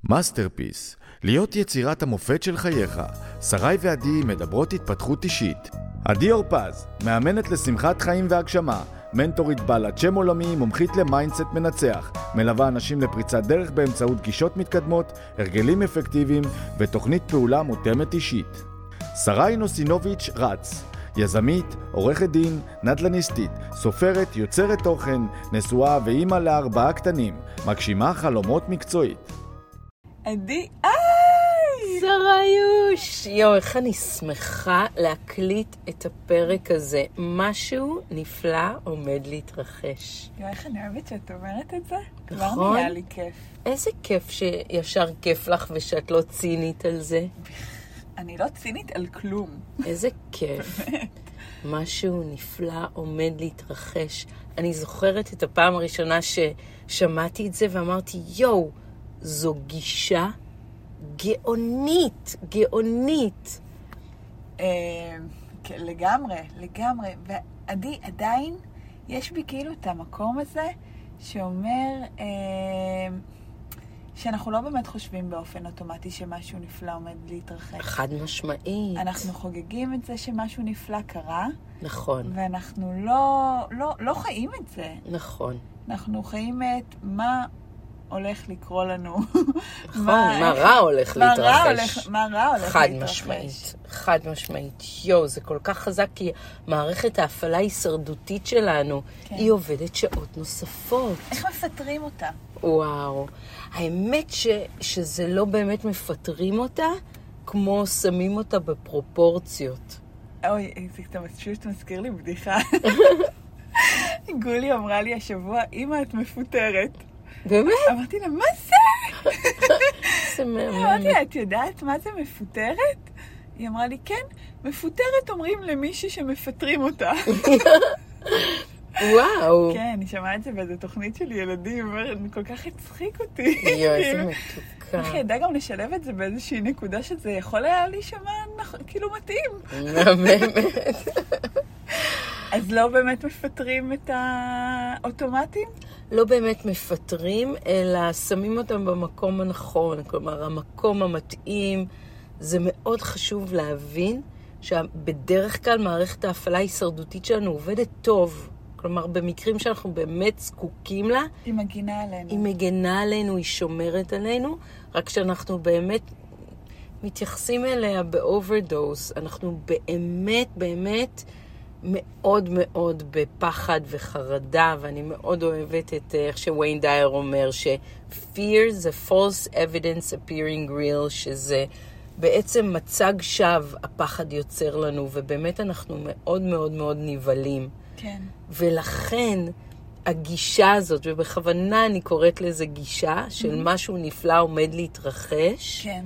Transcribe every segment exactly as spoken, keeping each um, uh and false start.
מאסטרפיס, להיות יצירת המופת של חייך. שרי ועדי מדברות התפתחות אישית. עדי אורפז, מאמנת לשמחת חיים והגשמה, מנטורית בעלת שם עולמי, מומחית למיינדסט מנצח, מלווה אנשים לפריצת דרך באמצעות גישות מתקדמות, הרגלים אפקטיביים ותוכנית פעולה מותאמת אישית. שרי נוסינוביץ' רץ, יזמית, עורכת דין, נדל"ניסטית, סופרת, יוצרת תוכן, נשואה ואימא לארבעה קטנים, מגשימה חלומות מקצועית. עדי, איי! שריוש! יו, איך אני שמחה להקליט את הפרק הזה. משהו נפלא עומד להתרחש. יו, איך אני אוהבת שאת אומרת את זה? נכון? כבר נהיה לי כיף. איזה כיף שישר כיף לך ושאת לא צינית על זה. אני לא צינית על כלום. איזה כיף. משהו נפלא עומד להתרחש. אני זוכרת את הפעם הראשונה ששמעתי את זה ואמרתי, יו, זו גישה גאונית, גאונית. לגמרי, לגמרי. ועדי, עדיין יש בי כאילו את המקום הזה שאומר שאנחנו לא באמת חושבים באופן אוטומטי שמשהו נפלא עומד להתרחש. חד משמעית. אנחנו חוגגים את זה שמשהו נפלא קרה. נכון. ואנחנו לא, לא, לא חיים את זה. נכון. אנחנו חיים את מה הולך לקרוא לנו. נכון, מה רע הולך להתרחש. מה רע הולך להתרחש. חד משמעית, חד משמעית. יו, זה כל כך חזק, כי מערכת ההפעלה ההישרדותית שלנו, היא עובדת שעות נוספות. איך מפטרים אותה? וואו. האמת ש, שזה לא באמת מפטרים אותה, כמו שמים אותה בפרופורציות. אוי, זה פשוט מזכיר לי בדיחה. גולי אמרה לי השבוע, אמא, את מפוטרת. באמת? אמרתי לה, מה זה? זה מאמן. אמרתי לה, את יודעת מה זה מפוטרת? היא אמרה לי, כן, מפוטרת אומרים למישהי שמפטרים אותה. וואו. כן, אני שמעה את זה באיזו תוכנית של ילדים, אני כל כך הצחיק אותי. יו, איזה מתוקה. איך ידע גם לשלב את זה באיזושהי נקודה שזה יכול היה להישמע כאילו מתאים. באמת. אז לא באמת מפטרים את האוטומטים? לא באמת מפטרים, אלא שמים אותם במקום הנכון. כלומר, המקום המתאים. זה מאוד חשוב להבין שבדרך כלל מערכת ההפעלה ההישרדותית שלנו עובדת טוב. כלומר, במקרים שאנחנו באמת זקוקים לה, היא מגינה עלינו. היא מגינה עלינו, היא שומרת עלינו, רק שאנחנו באמת מתייחסים אליה באוברדוס. אנחנו באמת, באמת מאוד מאוד בפחד וחרדה, ואני מאוד אוהבת את איך שוויין דייר אומר, ש-fear is a false evidence appearing real, שזה בעצם מצג שווא הפחד יוצר לנו, ובאמת אנחנו מאוד מאוד מאוד נבלים. כן. ולכן הגישה הזאת, ובכוונה אני קוראת לזה גישה, של mm-hmm. משהו נפלא עומד להתרחש, כן.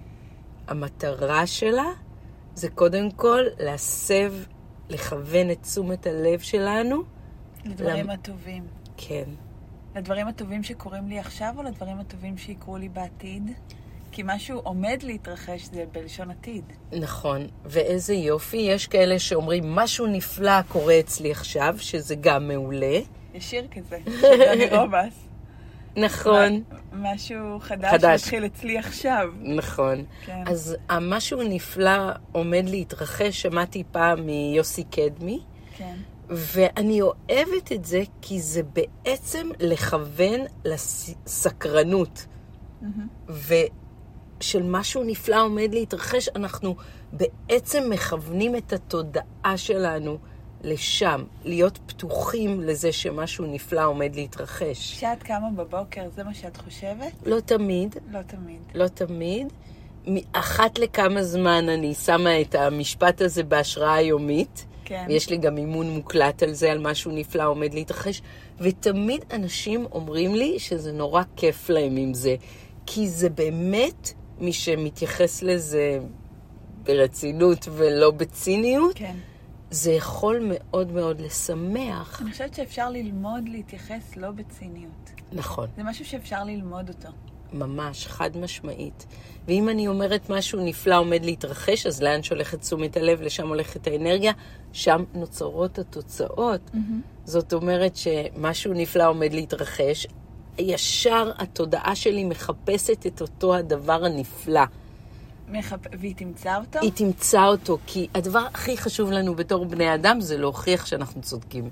המטרה שלה זה קודם כל להסב, לכוון את תשומת הלב שלנו. לדברים למ... הטובים. כן. לדברים הטובים שקורים לי עכשיו, או לדברים הטובים שיקרו לי בעתיד? כי משהו עומד להתרחש זה בלשון עתיד. נכון, ואיזה יופי. יש כאלה שאומרים, משהו נפלא קורה אצלי עכשיו, שזה גם מעולה. יש שיר כזה, של דני רובס. נכון. משהו חדש, חדש מתחיל אצלי עכשיו. נכון. כן. אז המשהו נפלא עומד להתרחש, שמעתי פעם מיוסי קדמי. כן. ואני אוהבת את זה, כי זה בעצם לכוון לסקרנות. Mm-hmm. ו... של משהו נפלא עומד להתרחש, אנחנו בעצם מכוונים את התודעה שלנו לשם, להיות פתוחים לזה שמשהו נפלא עומד להתרחש. כשאת קמה בבוקר, זה מה שאת חושבת? לא תמיד. לא תמיד. לא תמיד. אחת לכמה זמן אני שמה את המשפט הזה בהשראה יומית. כן. ויש לי גם אימון מוקלט על זה, על משהו נפלא עומד להתרחש. ותמיד אנשים אומרים לי שזה נורא כיף להם עם זה. כי זה באמת, מי שמתייחס לזה ברצינות ולא בציניות, כן. זה יכול מאוד מאוד לשמח. אני חושבת שאפשר ללמוד להתייחס לא בציניות. נכון. זה משהו שאפשר ללמוד אותו. ממש, חד משמעית. ואם אני אומרת משהו נפלא עומד להתרחש, אז לאן שהולכת תשומת הלב, לשם הולכת האנרגיה, שם נוצרות התוצאות. Mm-hmm. זאת אומרת שמשהו נפלא עומד להתרחש, ישר התודעה שלי מחפשת את אותו הדבר הנפלא. מחפ... והיא תמצא אותו? היא תמצא אותו, כי הדבר הכי חשוב לנו בתור בני אדם זה להוכיח שאנחנו צודקים.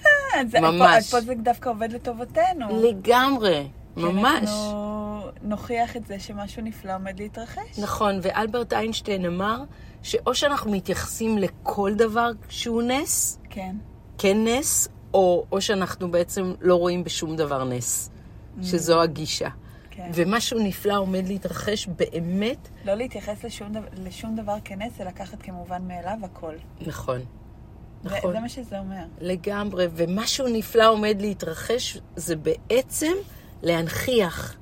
ממש. פה זה דווקא עובד לטובתנו. לגמרי, ממש. אנחנו נוכיח את זה שמשהו נפלא עומד להתרחש. נכון, ואלברט איינשטיין אמר שאו שאנחנו מתייחסים לכל דבר שהוא נס, כן. כן נס, או, או שאנחנו בעצם לא רואים בשום דבר נס, mm. שזו הגישה. כן. ומשהו נפלא עומד להתרחש באמת. לא להתייחס לשום דבר, לשום דבר כנס, אלא לקחת כמובן מאליו הכל. נכון. נכון. זה מה שזה אומר. לגמרי, ומשהו נפלא עומד להתרחש, זה בעצם להנכיח,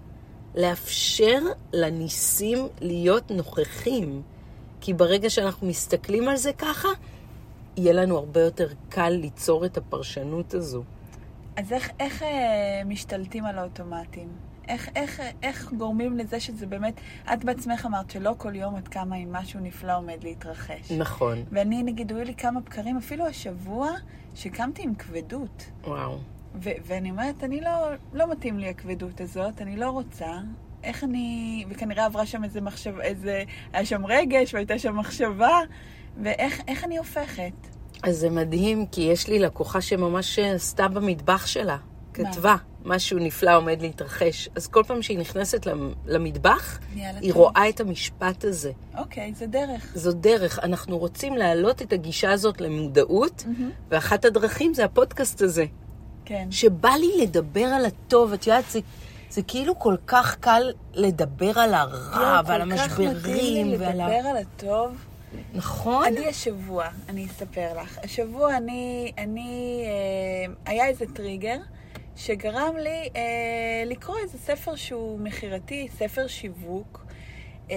לאפשר לניסים להיות נוכחים. כי ברגע שאנחנו מסתכלים על זה ככה, יהיה לנו הרבה יותר קל ליצור את הפרשנות הזו. אז איך, איך אה, משתלטים על האוטומטים? איך, איך, איך גורמים לזה שזה באמת, את בעצמך אמרת שלא כל יום את קמה עם משהו נפלא עומד להתרחש. נכון. ואני נגיד, היו לי כמה בקרים, אפילו השבוע, שקמתי עם כבדות. וואו. ו- ואני אומרת, אני לא, לא מתאים לי הכבדות הזאת, אני לא רוצה. איך אני, וכנראה עברה שם איזה מחשב, איזה, היה שם רגש והייתה שם מחשבה, ואיך איך אני הופכת? אז זה מדהים, כי יש לי לקוחה שממש עשתה במטבח שלה. כתבה, משהו נפלא עומד להתרחש. אז כל פעם שהיא נכנסת למטבח, היא רואה את המשפט הזה. אוקיי, זה דרך. זו דרך. אנחנו רוצים להעלות את הגישה הזאת למודעות, ואחת הדרכים זה הפודקאסט הזה. כן. שבא לי לדבר על הטוב, את יודעת, זה, זה כאילו כל כך קל לדבר על הרע, ועל המשברים, כל כך מתאים לי לדבר על הטוב. נכון. אני השבוע, אני אספר לך. השבוע אני, אני, אה, היה איזה טריגר, שגרם לי אה, לקרוא איזה ספר שהוא מחירתי, ספר שיווק, אה,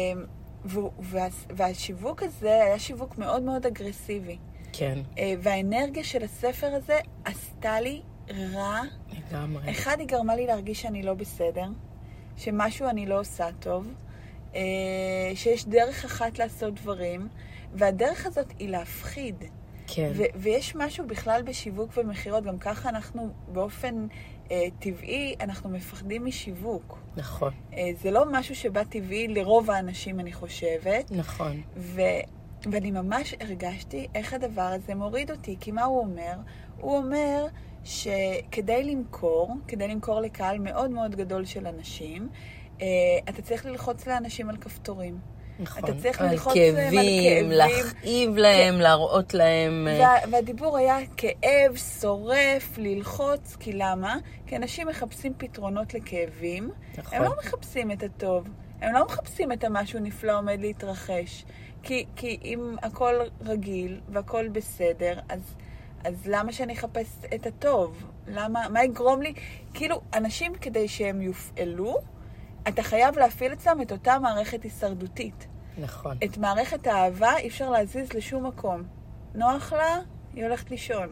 וה, והשיווק הזה היה שיווק מאוד מאוד אגרסיבי. כן. אה, והאנרגיה של הספר הזה עשתה לי רע. לגמרי. אחד, היא גרמה לי להרגיש שאני לא בסדר, שמשהו אני לא עושה טוב, אה, שיש דרך אחת לעשות דברים, והדרך הזאת היא להפחיד. כן. ו- ויש משהו בכלל בשיווק ומחירות, גם ככה אנחנו באופן אה, טבעי, אנחנו מפחדים משיווק. נכון. אה, זה לא משהו שבא טבעי לרוב האנשים, אני חושבת. נכון. ו- ואני ממש הרגשתי איך הדבר הזה מוריד אותי, כי מה הוא אומר? הוא אומר שכדי למכור, כדי למכור לקהל מאוד מאוד גדול של אנשים, אה, אתה צריך ללחוץ לאנשים על כפתורים. נכון. אתה צריך על ללחוץ כאבים, להם על כאבים, להכאיב להם, להראות להם. וה, והדיבור היה כאב, שורף, ללחוץ, כי למה? כי אנשים מחפשים פתרונות לכאבים, נכון. הם לא מחפשים את הטוב, הם לא מחפשים את המשהו נפלא עומד להתרחש, כי, כי אם הכל רגיל והכל בסדר, אז, אז למה שאני אחפש את הטוב? למה, מה יגרום לי? כאילו, אנשים כדי שהם יופעלו, אתה חייב להפעיל אצלם את אותה מערכת הישרדותית. נכון. את מערכת האהבה אי אפשר להזיז לשום מקום. נוח לה, היא הולכת לישון.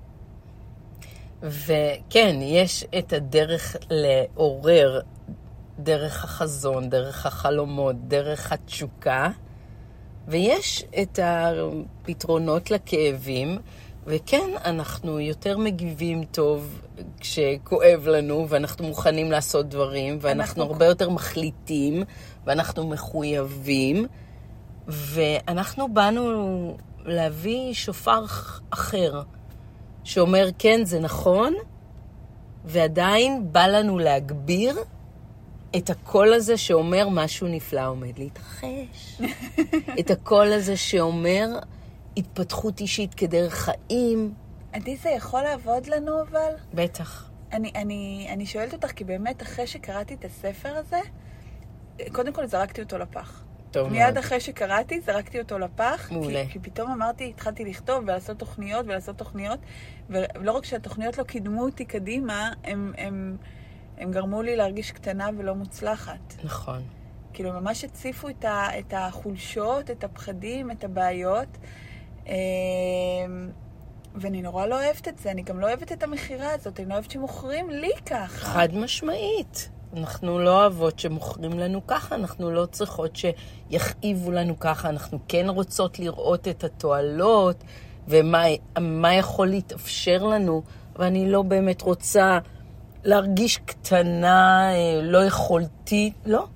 וכן, יש את הדרך לעורר, דרך החזון, דרך החלומות, דרך התשוקה, ויש את הפתרונות לכאבים, וכן, אנחנו יותר מגיבים טוב כשכואב לנו, ואנחנו מוכנים לעשות דברים, ואנחנו אנחנו... הרבה יותר מחליטים, ואנחנו מחויבים, ואנחנו באנו להביא שופר אחר, שאומר, כן, זה נכון, ועדיין בא לנו להגביר את הקול הזה שאומר משהו נפלא עומד להתרחש. את הקול הזה שאומר התפתחות אישית כדרך חיים. עדי, זה יכול לעבוד לנו, אבל? בטח. אני, אני, אני שואלת אותך, כי באמת אחרי שקראתי את הספר הזה, קודם כל זרקתי אותו לפח. טוב מיד מאוד. אחרי שקראתי, זרקתי אותו לפח. מעולה. כי, כי פתאום אמרתי, התחלתי לכתוב ולעשות תוכניות ולעשות תוכניות, ולא רק שהתוכניות לא קידמו אותי קדימה, הם, הם, הם גרמו לי להרגיש קטנה ולא מוצלחת. נכון. כאילו, ממש הציפו את, ה, את החולשות, את הפחדים, את הבעיות, ואני נורא לא אוהבת את זה. אני גם לא אוהבת את המחירה הזאת. אני לא אוהבת שמוכרים לי ככה. חד משמעית. אנחנו לא אוהבות שמוכרים לנו ככה. אנחנו לא צריכות שיכאיבו לנו ככה. אנחנו כן רוצות לראות את התועלות ומה מה יכול להתאפשר לנו. ואני לא באמת רוצה להרגיש קטנה, לא יכולתי, לא.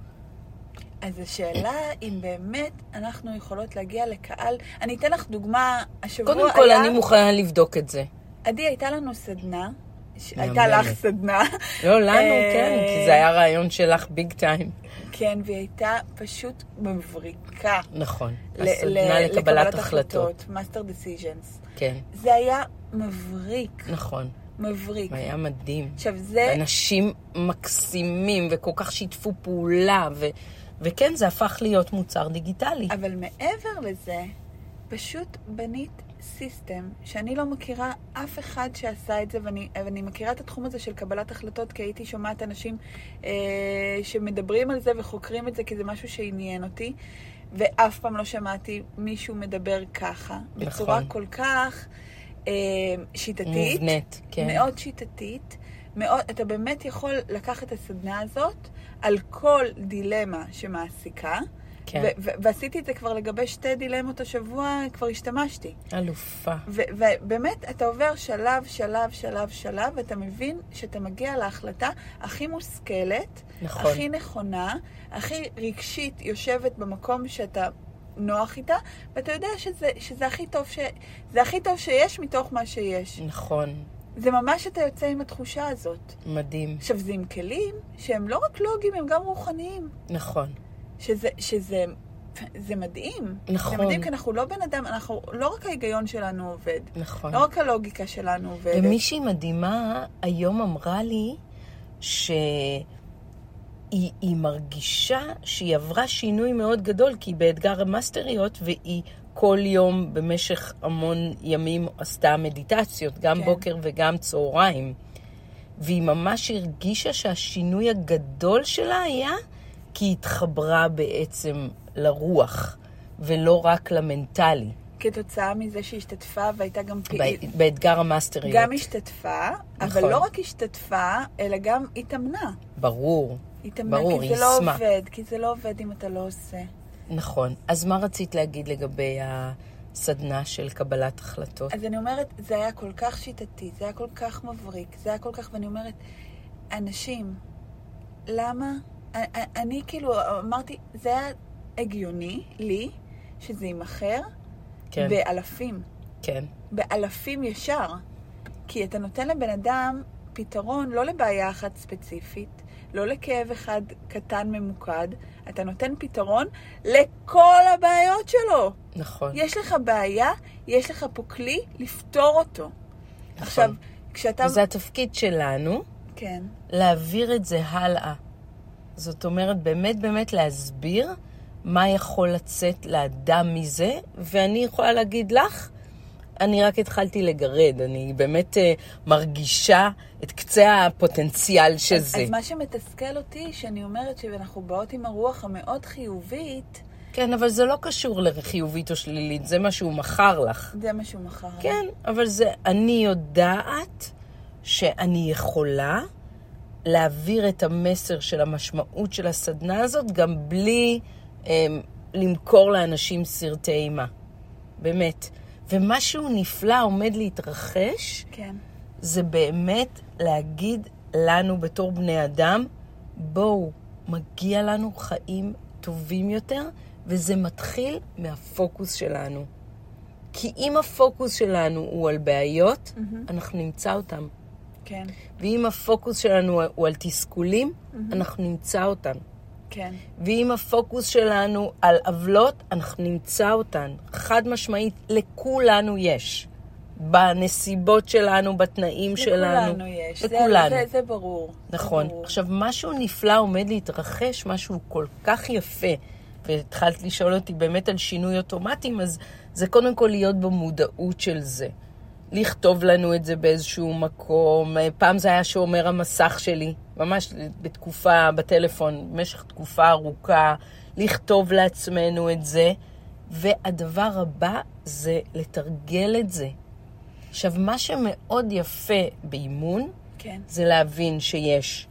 אז השאלה אם באמת אנחנו יכולות להגיע לקהל, אני אתן לך דוגמה, השבוע היה... קודם כל אני מוכנה לבדוק את זה. עדי, הייתה לנו סדנה, הייתה לך סדנה. לא, לנו, כן, כי זה היה רעיון שלך ביג טיים. כן, והיא הייתה פשוט מבריקה. נכון, הסדנה לקבלת החלטות. Master Decisions. כן. זה היה מבריק. נכון. מבריק. היה מדהים. עכשיו זה... אנשים מקסימים וכל כך שיתפו פעולה, ו... וכן, זה הפך להיות מוצר דיגיטלי. אבל מעבר לזה, פשוט בנית סיסטם, שאני לא מכירה אף אחד שעשה את זה, ואני, ואני מכירה את התחום הזה של קבלת החלטות, כי הייתי שומעת אנשים אה, שמדברים על זה וחוקרים את זה, כי זה משהו שעניין אותי, ואף פעם לא שמעתי מישהו מדבר ככה, נכון. בצורה כל כך אה, שיטתית. מובנית, כן. מאוד שיטתית. מאוד, אתה באמת יכול לקחת את הסדנה הזאת על כל דילמה שמעסיקה, כן. ו- ו- ועשיתי את זה כבר לגבי שתי דילמות השבוע, כבר השתמשתי. אלופה. ו- ובאמת, אתה עובר שלב, שלב, שלב, שלב, ואתה מבין שאתה מגיע להחלטה הכי מושכלת, נכון. הכי נכונה, הכי רגשית יושבת במקום שאתה נוח איתה, ואתה יודע שזה, שזה הכי טוב ש- זה הכי טוב שיש מתוך מה שיש. נכון. זה ממש אתה יוצא עם התחושה הזאת. מדהים. עכשיו, זה עם כלים שהם לא רק לוגיים, הם גם רוחניים. נכון. שזה, שזה, זה מדהים. נכון. זה מדהים, כי אנחנו לא בן אדם, אנחנו, לא רק ההיגיון שלנו עובד. נכון. לא רק הלוגיקה שלנו עובדת. ומישהי מדהימה היום אמרה לי שהיא היא מרגישה שהיא עברה שינוי מאוד גדול, כי היא באתגר המאסטריות, והיא כל יום במשך המון ימים עשתה מדיטציות, גם כן. בוקר וגם צהריים. והיא ממש הרגישה שהשינוי הגדול שלה היה כי היא התחברה בעצם לרוח, ולא רק למנטלי. כתוצאה מזה שהיא השתתפה והייתה גם פעיל. באתגר המאסטריות. גם השתתפה, נכון. אבל לא רק השתתפה, אלא גם התאמנה. ברור. התאמנה, ברור, כי זה לא ישמה. עובד, כי זה לא עובד אם אתה לא עושה. נכון. אז מה רצית להגיד לגבי הסדנה של קבלת החלטות? אז אני אומרת, זה היה כל כך שיטתי, זה היה כל כך מבריק, זה היה כל כך, ואני אומרת, אנשים, למה? אני, אני כאילו אמרתי, זה היה הגיוני לי שזה יימחר כן. באלפים. כן. באלפים ישר. כי אתה נותן לבן אדם פתרון לא לבעיה אחת ספציפית, לא לכאב אחד קטן ממוקד, אתה נותן פתרון לכל הבעיות שלו. נכון. יש לך בעיה, יש לך פה כלי לפתור אותו. נכון. עכשיו, כשאתה... וזה התפקיד שלנו, כן. להעביר את זה הלאה. זאת אומרת, באמת באמת להסביר מה יכול לצאת לאדם מזה, ואני יכולה להגיד לך, אני רק התחלתי לגרד, אני באמת uh, מרגישה את קצה הפוטנציאל שזה. אז, אז מה שמתסכל אותי, שאני אומרת שאנחנו באות עם הרוח המאוד חיובית. כן, אבל זה לא קשור לחיובית או שלילית, זה מה שהוא מכר לך. זה מה שהוא מכר. כן, אבל זה, אני יודעת שאני יכולה להעביר את המסר של המשמעות של הסדנה הזאת, גם בלי אה, למכור לאנשים סרטי אימה. באמת. ומשהו נפלא עומד להתרחש, כן. זה באמת להגיד לנו בתור בני אדם, בואו, מגיע לנו חיים טובים יותר, וזה מתחיל מהפוקוס שלנו. כי אם הפוקוס שלנו הוא על בעיות, mm-hmm. אנחנו נמצא אותם. כן. ואם הפוקוס שלנו הוא על תסכולים, mm-hmm. אנחנו נמצא אותם. כן. ואם הפוקוס שלנו על עוולות, אנחנו נמצא אותן. חד משמעית, לכולנו יש. בנסיבות שלנו, בתנאים לכולנו שלנו. לכולנו יש. לכולנו. זה, זה, זה ברור. נכון. זה ברור. עכשיו, משהו נפלא עומד להתרחש, משהו כל כך יפה, והתחלת לשאול אותי באמת על שינוי אוטומטיים, אז זה קודם כל להיות במודעות של זה. לכתוב לנו את זה באיזשהו מקום. פעם זה היה שאומר המסך שלי, ממש בתקופה, בטלפון, במשך תקופה ארוכה, לכתוב לעצמנו את זה. והדבר הבא זה לתרגל את זה. עכשיו, מה שמאוד יפה באימון, כן. זה להבין שיש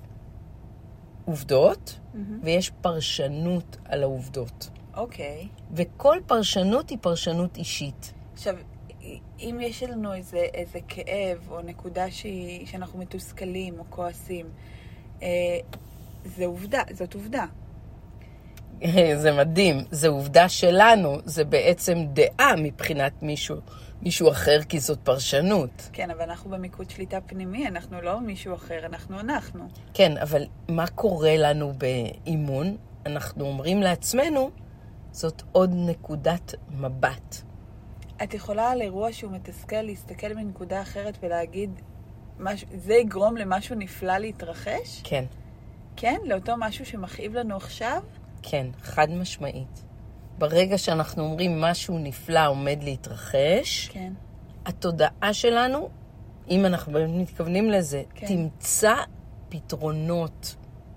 עובדות, Mm-hmm. ויש פרשנות על העובדות. אוקיי. וכל פרשנות היא פרשנות אישית. עכשיו, אם יש לנו איזה, איזה כאב או נקודה שהיא, שאנחנו מתוסכלים או כועסים, אה, זה עובדה, זאת עובדה. זה מדהים, זה עובדה שלנו, זה בעצם דעה מבחינת מישהו, מישהו אחר, כי זאת פרשנות. כן, אבל אנחנו במיקוד שליטה פנימי, אנחנו לא מישהו אחר, אנחנו אנחנו. כן, אבל מה קורה לנו באימון? אנחנו אומרים לעצמנו, זאת עוד נקודת מבט. את יכולה על אירוע שהוא מתסכל להסתכל מנקודה אחרת ולהגיד, מש... זה יגרום למשהו נפלא להתרחש? כן. כן? לאותו משהו שמכאיב לנו עכשיו? כן, חד משמעית. ברגע שאנחנו אומרים משהו נפלא עומד להתרחש, כן. התודעה שלנו, אם אנחנו מתכוונים לזה, כן. תמצא פתרונות.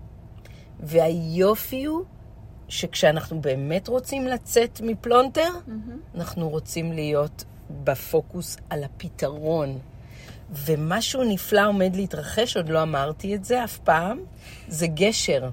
והיופי הוא שכשאנחנו באמת רוצים לצאת מפלונטר, mm-hmm. אנחנו רוצים להיות בפוקוס על הפתרון. ומשהו נפלא עומד להתרחש, עוד לא אמרתי את זה אף פעם, זה גשר.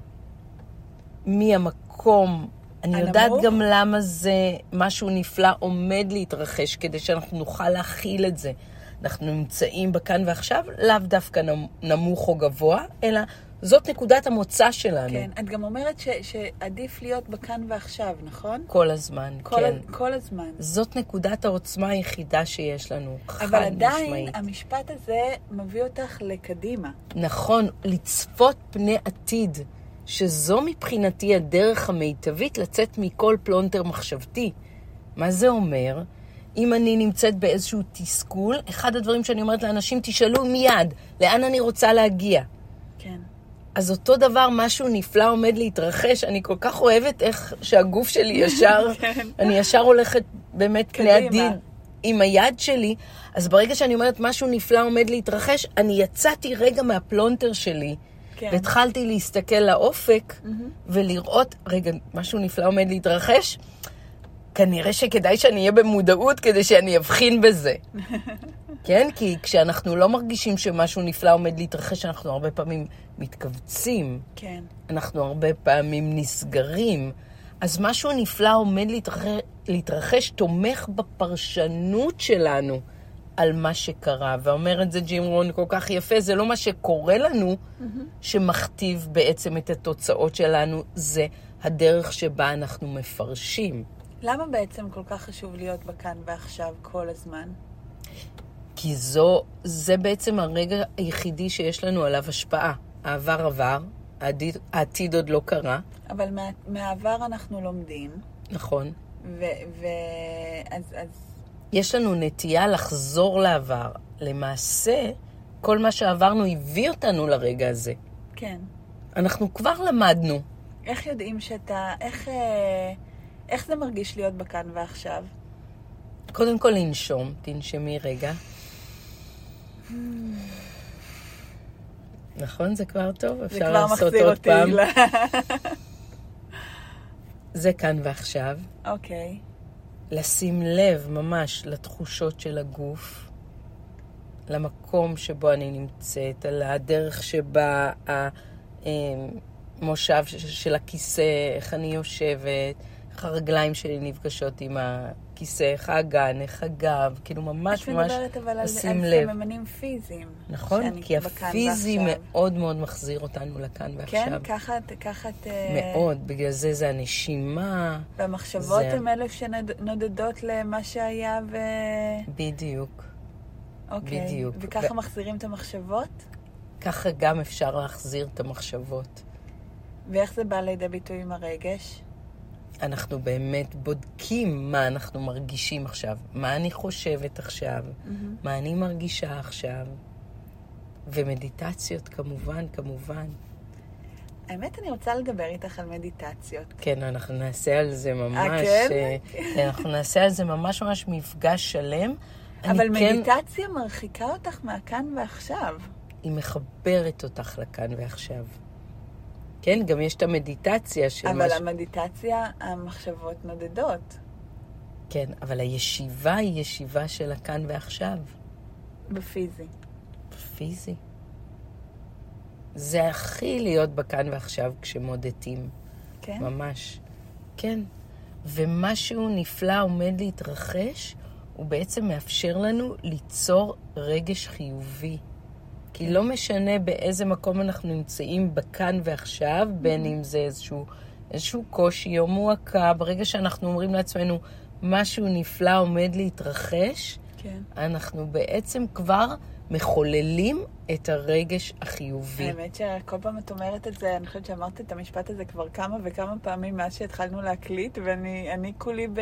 מהמקום, אני הנמוך? יודעת גם למה זה משהו נפלא עומד להתרחש, כדי שאנחנו נוכל להכיל את זה. אנחנו נמצאים בכאן ועכשיו, לאו דווקא נמוך או גבוה, אלא זאת נקודת המוצא שלנו. כן, את גם אומרת ש, שעדיף להיות בכאן ועכשיו, נכון? כל הזמן, כל כן. ה, כל הזמן. זאת נקודת העוצמה היחידה שיש לנו, חד אבל עדיין, משמעית. המשפט הזה מביא אותך לקדימה. נכון, לצפות פני עתיד, שזו מבחינתי הדרך המיטבית לצאת מכל פלונטר מחשבתי. מה זה אומר? אם אני נמצאת באיזשהו תסכול, אחד הדברים שאני אומרת לאנשים, תשאלו מיד, לאן אני רוצה להגיע? כן. אז אותו דבר, משהו נפלא עומד להתרחש, אני כל כך אוהבת איך שהגוף שלי ישר, כן. אני ישר הולכת באמת פני קדימה. עתיד עם היד שלי, אז ברגע שאני אומרת משהו נפלא עומד להתרחש, אני יצאתי רגע מהפלונטר שלי, כן. והתחלתי להסתכל לאופק, Mm-hmm. ולראות, רגע, משהו נפלא עומד להתרחש, כנראה שכדאי שאני אהיה במודעות כדי שאני אבחין בזה. כן? כי כשאנחנו לא מרגישים שמשהו נפלא עומד להתרחש, אנחנו הרבה פעמים מתכווצים. כן. אנחנו הרבה פעמים נסגרים. אז משהו נפלא עומד להתרחש, להתרחש תומך בפרשנות שלנו על מה שקרה. ואומר את זה ג'ים רון כל כך יפה, זה לא מה שקורה לנו mm-hmm. שמכתיב בעצם את התוצאות שלנו, זה הדרך שבה אנחנו מפרשים. למה בעצם כל כך חשוב להיות בכאן ועכשיו כל הזמן? כי זו, זה בעצם הרגע היחידי שיש לנו עליו השפעה. העבר עבר, העתיד, העתיד עוד לא קרה. אבל מה, מהעבר אנחנו לומדים. נכון. ו... ו אז, אז... יש לנו נטייה לחזור לעבר. למעשה, כל מה שעברנו הביא אותנו לרגע הזה. כן. אנחנו כבר למדנו. איך יודעים שאתה... איך, איך זה מרגיש להיות בכאן ועכשיו? קודם כל לנשום, תנשמי רגע. נכון, זה כבר טוב, אפשר לעשות עוד פעם. זה כבר מחזיר אותי. זה כאן ועכשיו. אוקיי. לשים לב ממש לתחושות של הגוף, למקום שבו אני נמצאת, על הדרך שבה המושב של הכיסא, איך אני יושבת, איך הרגליים שלי נפגשות עם הכיסא, איך האגן, איך הגב, כאילו ממש ממש לשים לב. את מדברת אבל על סממנים פיזיים. נכון, כי הפיזי מאוד מאוד מחזיר אותנו לכאן ועכשיו. כן, ככה את... מאוד, בגלל זה זה הנשימה. והמחשבות הן אלו שנודדות למה שהיה ו... בדיוק. אוקיי. בדיוק. וככה מחזירים את המחשבות? ככה גם אפשר להחזיר את המחשבות. ואיך זה בא לידי ביטוי עם הרגש? אנחנו באמת בודקים מה אנחנו מרגישים עכשיו, מה אני חושבת עכשיו, mm-hmm. מה אני מרגישה עכשיו, ומדיטציות כמובן, כמובן. האמת, אני רוצה לדבר איתך על מדיטציות. כן, אנחנו נעשה על זה ממש... אה, כן? אנחנו נעשה על זה ממש ממש מפגש שלם. אבל מדיטציה כן... מרחיקה אותך מהכאן ועכשיו. היא מחברת אותך לכאן ועכשיו. כן, גם יש את המדיטציה של... אבל מש... המדיטציה, המחשבות נודדות. כן, אבל הישיבה היא ישיבה של הכאן ועכשיו. בפיזי. בפיזי. זה הכי להיות בכאן ועכשיו כשמודדים. כן? ממש. כן. ומשהו נפלא עומד להתרחש, הוא בעצם מאפשר לנו ליצור רגש חיובי. כי לא משנה באיזה מקום אנחנו נמצאים בכאן ועכשיו, בין אם זה איזשהו, איזשהו קושי או מועקה, ברגע שאנחנו אומרים לעצמנו, משהו נפלא עומד להתרחש, כן. אנחנו בעצם כבר מחוללים את הרגש החיובי. האמת שכל פעם את אומרת את זה, אני חושבת שאמרת את המשפט הזה כבר כמה וכמה פעמים מאז שהתחלנו להקליט, ואני אני כולי ב...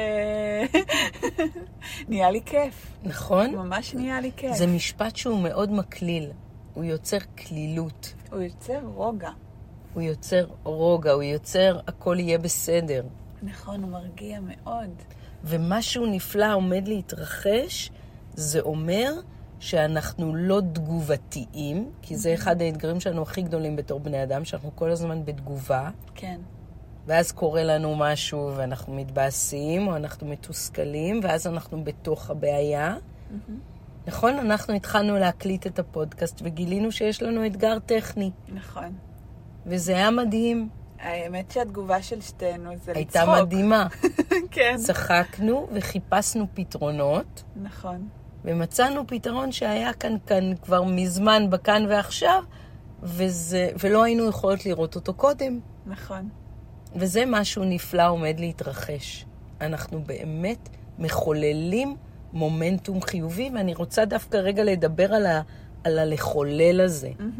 נהיה לי כיף. נכון? ממש נהיה לי כיף. זה משפט שהוא מאוד מקליל. הוא יוצר כלילות. הוא יוצר רוגע. הוא יוצר רוגע, הוא יוצר הכל יהיה בסדר. נכון, הוא מרגיע מאוד. ומשהו נפלא עומד להתרחש, זה אומר שאנחנו לא תגובתיים, כי זה אחד האתגרים שלנו הכי גדולים בתור בני אדם, שאנחנו כל הזמן בתגובה. כן. ואז קורה לנו משהו ואנחנו מתבאסים, או אנחנו מתוסכלים, ואז אנחנו בתוך הבעיה. Mm-hmm. נכון? אנחנו התחלנו להקליט את הפודקאסט וגילינו שיש לנו אתגר טכני. נכון. וזה היה מדהים. האמת שהתגובה של שתינו זה הייתה לצחוק. הייתה מדהימה. כן. צחקנו וחיפשנו פתרונות. נכון. ומצאנו פתרון שהיה כאן כאן כבר מזמן בכאן ועכשיו, וזה, ולא היינו יכולות לראות אותו קודם. נכון. וזה משהו נפלא עומד להתרחש. אנחנו באמת מחוללים מומנטום חיובי, ואני רוצה דווקא רגע לדבר על, ה, על הלחולל הזה. Mm-hmm.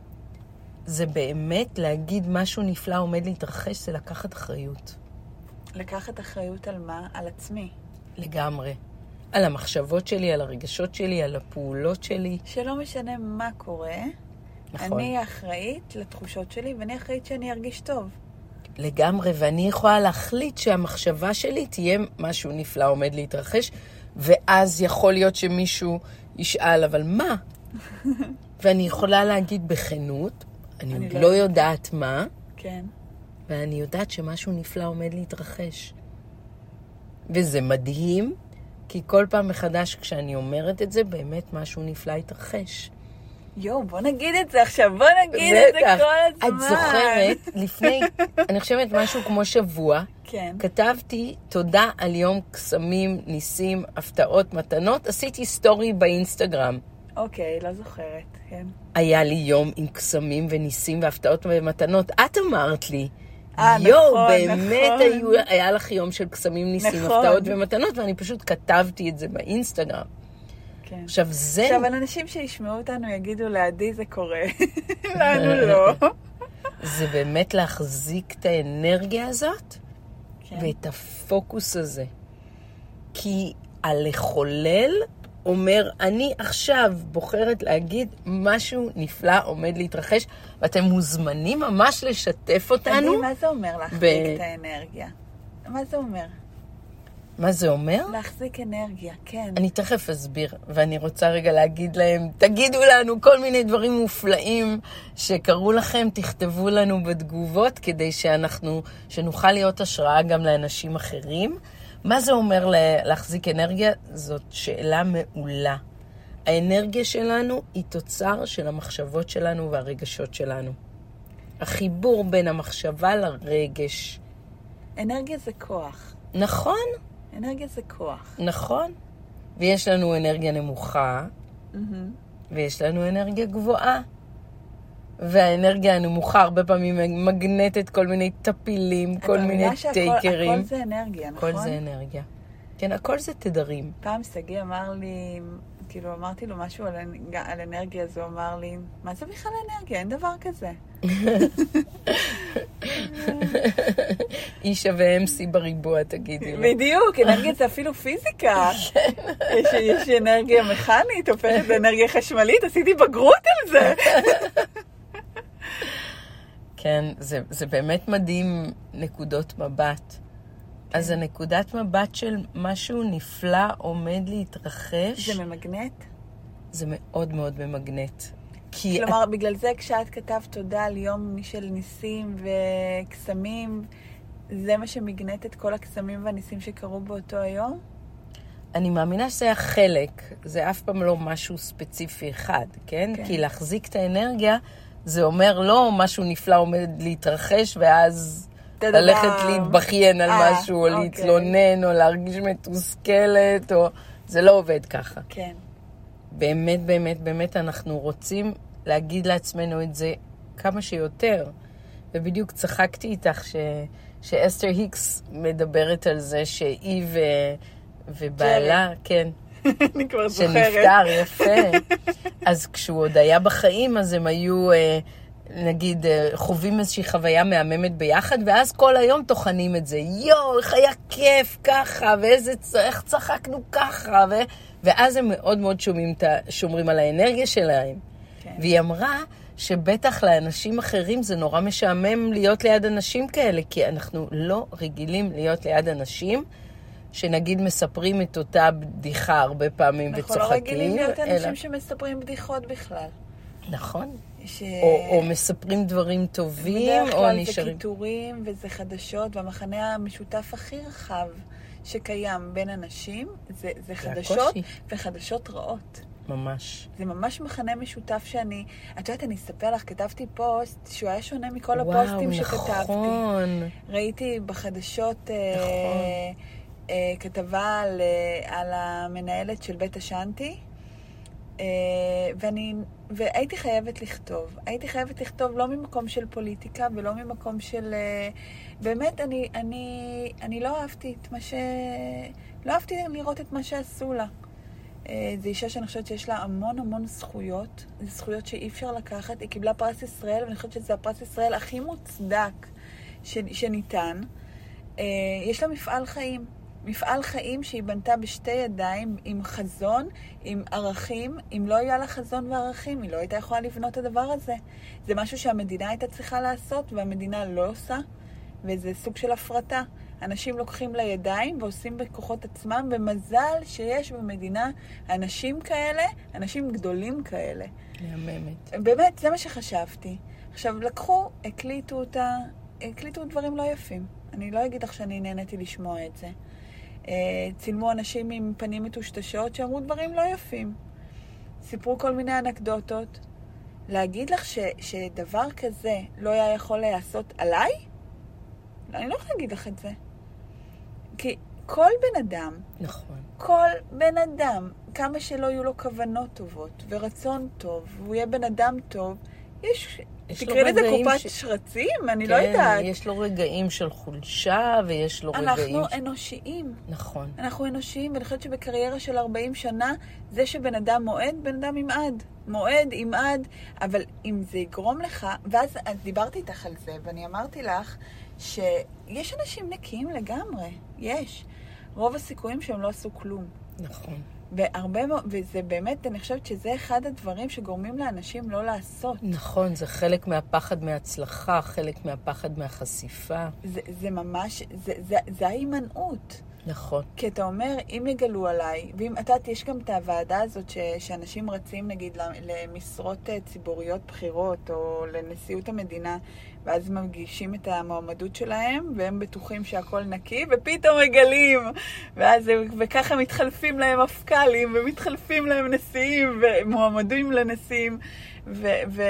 זה באמת להגיד משהו נפלא עומד להתרחש, זה לקחת אחריות. לקחת אחריות על מה? על עצמי. לגמרי. על המחשבות שלי, על הרגשות שלי, על הפעולות שלי. שלא משנה מה קורה, נכון. אני אחראית לתחושות שלי, ואני אחראית שאני ארגיש טוב. לגמרי, ואני יכולה להחליט שהמחשבה שלי תהיה משהו נפלא עומד להתרחש, ואז יכול להיות שמישהו ישאל, אבל מה? ואני יכולה להגיד בכנות, אני, אני לא, לא יודעת מה, כן. ואני יודעת שמשהו נפלא עומד להתרחש. וזה מדהים, כי כל פעם מחדש כשאני אומרת את זה, באמת משהו נפלא יתרחש. יו, בוא נגיד את זה עכשיו, בוא נגיד את זה כל הזמן. את זוכרת, לפני, אני חושבת משהו כמו שבוע, כן. כתבתי תודה על יום קסמים, ניסים, הפתעות, מתנות, עשיתי סטורי באינסטגרם. אוקיי, לא זוכרת, כן. היה לי יום עם קסמים וניסים והפתעות ומתנות. את אמרת לי, אה, יו, נכון, באמת נכון. היו, היה לך יום של קסמים, ניסים, נכון. הפתעות ומתנות, ואני פשוט כתבתי את זה באינסטגרם. כן. עכשיו זה... עכשיו, אנשים שישמעו אותנו יגידו, לעדי זה קורה. לנו לא. זה באמת להחזיק את האנרגיה הזאת, כן. ואת הפוקוס הזה. כי הלחולל אומר, אני עכשיו בוחרת להגיד משהו נפלא עומד להתרחש, ואתם מוזמנים ממש לשתף אותנו. אני, מה זה אומר להחזיק ב... את האנרגיה? מה זה אומר? מה זה אומר? להחזיק אנרגיה, כן. אני תכף אסביר, ואני רוצה רגע להגיד להם, תגידו לנו כל מיני דברים מופלאים שקרו לכם, תכתבו לנו בתגובות, כדי שאנחנו, שנוכל להיות השראה גם לאנשים אחרים. מה זה אומר להחזיק אנרגיה? זאת שאלה מעולה. האנרגיה שלנו היא תוצר של המחשבות שלנו והרגשות שלנו. החיבור בין המחשבה לרגש. אנרגיה זה כוח. נכון. אנרגיה זה כוח. נכון. ויש לנו אנרגיה נמוכה, Mm-hmm. ויש לנו אנרגיה גבוהה. והאנרגיה הנמוכה הרבה פעמים מגנטת כל מיני טפילים, כל מיני טייקרים. הכל זה אנרגיה, נכון? הכל זה אנרגיה. כן, הכל זה תדרים. פעם סגי אמר לי, כאילו אמרתי לו משהו על, על אנרגיה, אז הוא אמר לי, מה זה בכלל אנרגיה? אין דבר כזה. אי שווה אם סי בריבוע, תגידי לו. בדיוק, אנרגיה זה אפילו פיזיקה. יש, יש אנרגיה מכנית, הופכת לאנרגיה חשמלית, עשיתי בגרות על זה. כן, זה, זה באמת מדהים נקודות מבט. כן. אז הנקודת מבט של משהו נפלא עומד להתרחש. זה ממגנט? זה מאוד מאוד ממגנט. כי כלומר, את... בגלל זה כשאת כתבת תודה על יום של ניסים וקסמים, זה מה שמגנט את כל הקסמים והניסים שקרו באותו היום? אני מאמינה שזה היה חלק, זה אף פעם לא משהו ספציפי אחד, כן? כן. כי להחזיק את האנרגיה, זה אומר לא משהו נפלא עומד להתרחש, ואז תדבר. ללכת להתבכיין על 아, משהו, או אוקיי. להתלונן, או להרגיש מתוסכלת, או... זה לא עובד ככה. כן. באמת, באמת, באמת אנחנו רוצים להגיד לעצמנו את זה כמה שיותר. ובדיוק צחקתי איתך ש... שאסתר היקס מדברת על זה שהיא ו... ובעלה, כן. אני כבר זוכרת. שנפטר, יפה. אז כשהוא עוד היה בחיים, אז הם היו, נגיד, חווים איזושהי חוויה מהממת ביחד, ואז כל היום תוכנים את זה. יו, איך היה כיף ככה, ואיזה, איך צחקנו ככה, ו... ואז הם מאוד מאוד שומעים, שומרים על האנרגיה שלהם. כן. והיא אמרה שבטח לאנשים אחרים זה נורא משעמם להיות ליד אנשים כאלה, כי אנחנו לא רגילים להיות ליד אנשים, שנגיד מספרים את אותה בדיחה הרבה פעמים וצוחקים. אנחנו לא רגילים להיות אנשים אלא... שמספרים בדיחות בכלל. נכון. ש... או, או מספרים דברים טובים, או נשארים. בדרך כלל זה קיטורים וזה חדשות, והמחנה המשותף הכי רחב שקיים בין אנשים, זה, זה חדשות וחדשות רעות. ממש. זה ממש מחנה משותף שאני, את יודעת, אני אספר לך, כתבתי פוסט שהוא היה שונה מכל הפוסטים וואו, שכתבתי. נכון. ראיתי בחדשות נכון. אה, אה, כתבה על, על המנהלת של בית השנטי, אה, ואני, והייתי חייבת לכתוב. הייתי חייבת לכתוב לא ממקום של פוליטיקה ולא ממקום של... אה, באמת, אני, אני, אני לא אהבתי את מה ש... לא אהבתי לראות את מה שעשו לה. זו אישה שאני חושבת שיש לה המון המון זכויות. זה זכויות שאי אפשר לקחת. היא קיבלה פרס ישראל, ואני חושבת שזה הפרס ישראל הכי מוצדק ש... שניתן. יש לה מפעל חיים. מפעל חיים שהיא בנתה בשתי ידיים, עם חזון, עם ערכים. אם לא היה לה חזון וערכים, היא לא הייתה יכולה לבנות את הדבר הזה. זה משהו שהמדינה הייתה צריכה לעשות, והמדינה לא עושה. וזה סוג של הפרטה. אנשים לוקחים לידיים ועושים בכוחות עצמם, במזל שיש במדינה אנשים כאלה, אנשים גדולים כאלה. מהממת. באמת, זה מה שחשבתי. עכשיו, לקחו, הקליטו אותה, הקליטו דברים לא יפים. אני לא אגיד לך שאני נהניתי לשמוע את זה. צילמו אנשים עם פנים מטושטשות שאמרו דברים לא יפים. סיפרו כל מיני אנקדוטות. להגיד לך ש, שדבר כזה לא היה יכול לעשות עליי? אני לא יכולה להגיד לך את זה. כי כל בן אדם, נכון. כל בן אדם, כמה שלא יהיו לו כוונות טובות ורצון טוב, והוא יהיה בן אדם טוב, יש, תקרא לזה קופת ש... שרצים, אני כן, לא יודעת. יש לו רגעים של חולשה, ויש לו אנחנו רגעים... אנחנו אנושיים. נכון. אנחנו אנושיים, ואני חושבת שבקריירה של ארבעים שנה, זה שבן אדם מועד, בן אדם ימעד. מועד, ימעד, אבל אם זה יגרום לך, ואז דיברתי איתך על זה, ואני אמרתי לך, שיש אנשים נקיים לגמרי, יש. רוב הסיכויים שהם לא עשו כלום. נכון. והרבה, וזה באמת, אני חושבת שזה אחד הדברים שגורמים לאנשים לא לעשות. נכון, זה חלק מהפחד מההצלחה, חלק מהפחד מהחשיפה. זה, זה ממש, זה, זה, זה ההימנעות. נכון. כי אתה אומר, אם יגלו עליי, ואם אתה, יש גם את הוועדה הזאת ש, שאנשים רצים, נגיד, למשרות ציבוריות בחירות, או לנשיאות המדינה, ואז מגישים את המועמדות שלהם, והם בטוחים שהכל נקי, ופתאום מגלים, ואז, וככה מתחלפים להם מפכ"לים, ומתחלפים להם נשיאים, ומועמדים לנשיאים, ו, ו,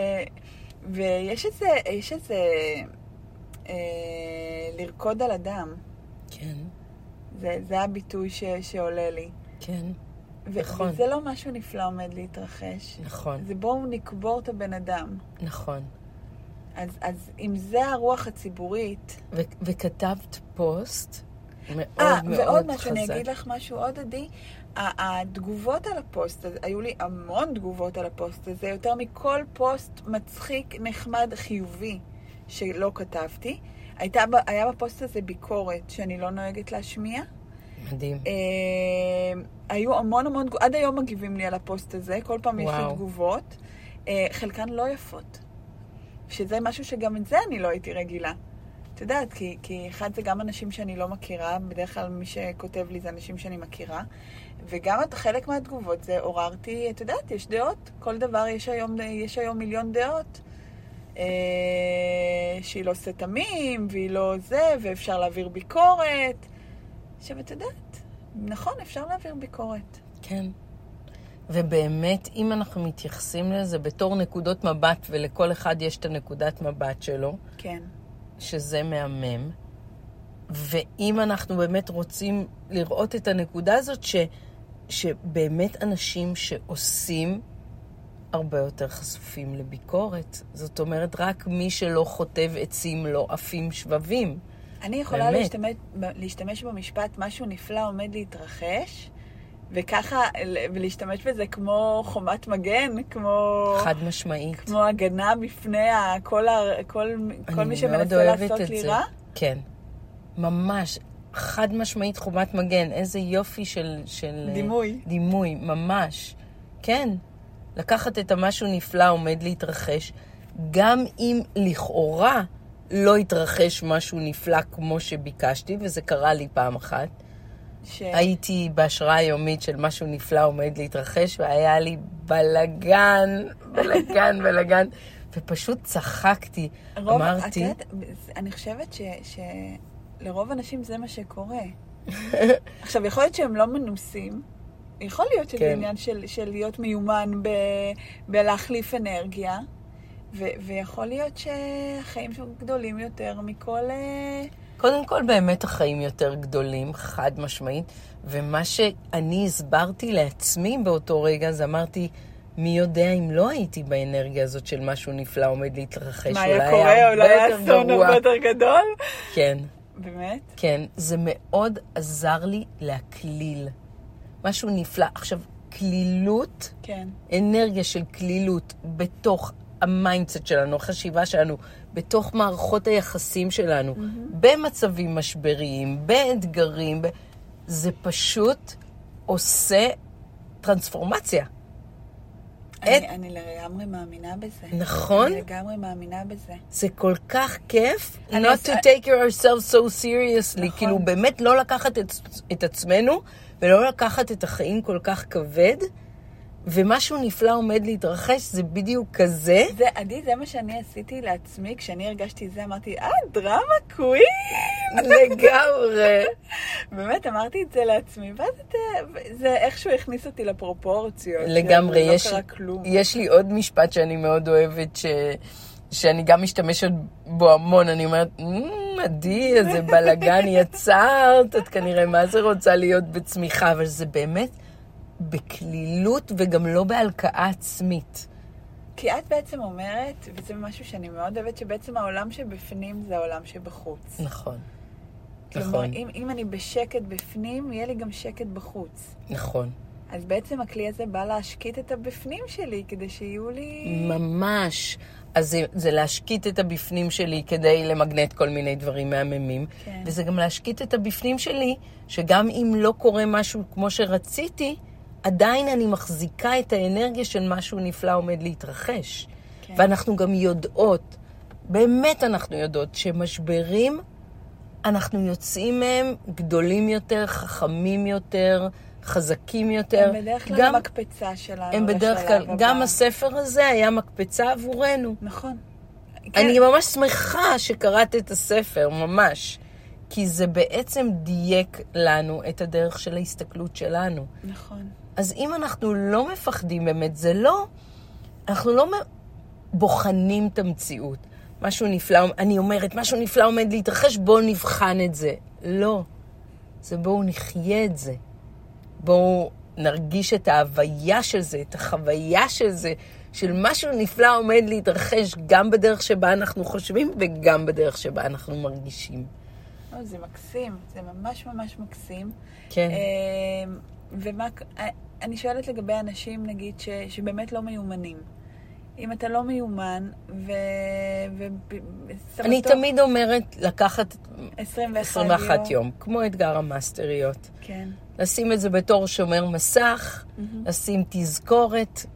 ויש איזה, יש איזה, אה, לרקוד על אדם. כן. זה, זה הביטוי ש, שעולה לי. כן, ו- נכון. וזה לא משהו נפלא עומד להתרחש. נכון. זה בואו נקבור את הבן אדם. נכון. אז, אז אם זה הרוח הציבורית... ו- וכתבת פוסט מאוד 아, מאוד חזק. ועוד משהו, אני אגיד לך משהו עוד עדי. התגובות על הפוסט הזה, היו לי המון תגובות על הפוסט הזה, יותר מכל פוסט מצחיק, נחמד, חיובי שלא כתבתי. הייתה, היה בפוסט הזה ביקורת שאני לא נוהגת להשמיע. מדהים. אה, היו המון המון, עד היום מגיבים לי על הפוסט הזה, כל פעם וואו. יש לי תגובות. אה, חלקן לא יפות. שזה משהו שגם את זה אני לא הייתי רגילה. את יודעת, כי, כי אחד זה גם אנשים שאני לא מכירה, בדרך כלל מי שכותב לי זה אנשים שאני מכירה, וגם את חלק מהתגובות זה עוררתי, את יודעת, יש דעות, כל דבר יש היום, יש היום מיליון דעות. שהיא לא עושה תמים, והיא לא זה, ואפשר להעביר ביקורת. עכשיו, את יודעת, נכון, אפשר להעביר ביקורת. כן. ובאמת, אם אנחנו מתייחסים לזה בתור נקודות מבט, ולכל אחד יש את הנקודת מבט שלו, כן. שזה מהמם, ואם אנחנו באמת רוצים לראות את הנקודה הזאת, ש... שבאמת אנשים שעושים הרבה יותר חשופים לביקורת. זאת אומרת, רק מי שלא חוטב עצים לא עפים שבבים. אני יכולה להשתמש, להשתמש במשפט, משהו נפלא עומד להתרחש, וככה, ולהשתמש בזה כמו חומת מגן, כמו... חד משמעית. כמו הגנה בפני כל, כל, כל מי שמנסה לעשות לי רע. כן, ממש. חד משמעית חומת מגן. איזה יופי של... של דימוי. דימוי, ממש. כן. לקחת את המשהו נפלא עומד להתרחש, גם אם לכאורה לא יתרחש משהו נפלא כמו שביקשתי, וזה קרה לי פעם אחת. ש... הייתי בהשראה היומית של משהו נפלא עומד להתרחש, והיה לי בלגן, בלגן, בלגן, ופשוט צחקתי. רוב, אמרתי... את, אני חושבת ש, שלרוב אנשים זה מה שקורה. עכשיו, יכול להיות שהם לא מנוסים, יכול להיות שזה כן. עניין של, של להיות מיומן ב, בלהחליף אנרגיה, ו, ויכול להיות שהחיים שם גדולים יותר מכל... קודם כל באמת החיים יותר גדולים, חד משמעית, ומה שאני הסברתי לעצמי באותו רגע, אז אמרתי, מי יודע אם לא הייתי באנרגיה הזאת של משהו נפלא עומד להתרחש. מה היה קורה? אולי היה אסון הרבה יותר גדול? כן. באמת? כן, זה מאוד עזר לי להכליל. משהו נפלא. עכשיו, כלילות, כן. אנרגיה של כלילות בתוך המיינדסט שלנו, החשיבה שלנו, בתוך מערכות היחסים שלנו, mm-hmm. במצבים משבריים, באתגרים, ב... זה פשוט עושה טרנספורמציה. אני, את... אני לגמרי מאמינה בזה. נכון? אני לגמרי מאמינה בזה. זה כל כך כיף, not to take ourselves so seriously, נכון. כאילו באמת לא לקחת את, את עצמנו, ולא לקחת את החיים כל כך כבד, ומשהו נפלא עומד להתרחש, זה בדיוק כזה. זה, עדי, זה מה שאני עשיתי לעצמי, כשאני הרגשתי זה, אמרתי, אה, דרמה קווין! לגמרי. באמת, אמרתי את זה לעצמי, ואז זה איכשהו הכניס אותי לפרופורציות. לגמרי, יש, לא קרה כלום. יש לי עוד משפט שאני מאוד אוהבת, ש... שאני גם משתמשת בו המון, אני אומרת, עדי, איזה בלגן יצרת, את כנראה מה זה רוצה להיות בצמיחה, אבל זה באמת בכלילות וגם לא בהלקאה עצמית. כי את בעצם אומרת, וזה משהו שאני מאוד אוהבת, שבעצם העולם שבפנים זה העולם שבחוץ. נכון. כלומר, נכון. אם, אם אני בשקט בפנים, יהיה לי גם שקט בחוץ. נכון. אז בעצם הכלי הזה בא להשקיט את הבפנים שלי, כדי שיהיו לי... ממש. אז זה, זה להשקיט את הבפנים שלי כדי למגנט כל מיני דברים מהממים. כן. וזה גם להשקיט את הבפנים שלי, שגם אם לא קורה משהו כמו שרציתי, עדיין אני מחזיקה את האנרגיה של משהו נפלא עומד להתרחש. כן. ואנחנו גם יודעות, באמת אנחנו יודעות, שמשברים, אנחנו יוצאים מהם גדולים יותר, חכמים יותר, חזקים יותר. הם בדרך כלל המקפצה שלנו. הם בדרך כלל, גם הספר הזה היה מקפצה עבורנו. נכון. אני ממש שמחה שקראת את הספר, ממש. כי זה בעצם דייק לנו את הדרך של ההסתכלות שלנו. נכון. אז אם אנחנו לא מפחדים באמת, זה לא, אנחנו לא בוחנים את המציאות. משהו נפלא, אני אומרת, משהו נפלא עומד להתרחש, בואו נבחן את זה. לא. זה בואו נחיה את זה. בואו נרגיש את ההוויה של זה, את החוויה של זה, של משהו נפלא עומד להתרחש גם בדרך שבה אנחנו חושבים וגם בדרך שבה אנחנו מרגישים. או, זה מקסים, זה ממש ממש מקסים. כן. ומה, אני שואלת לגבי אנשים, נגיד, ש, שבאמת לא מיומנים. אם אתה לא מיומן, ו... ו... אני תמיד אומרת לקחת עשרים ואחת יום, כמו אתגר המאסטריות. כן. לשים את זה בתור שומר מסך, mm-hmm. לשים תזכורת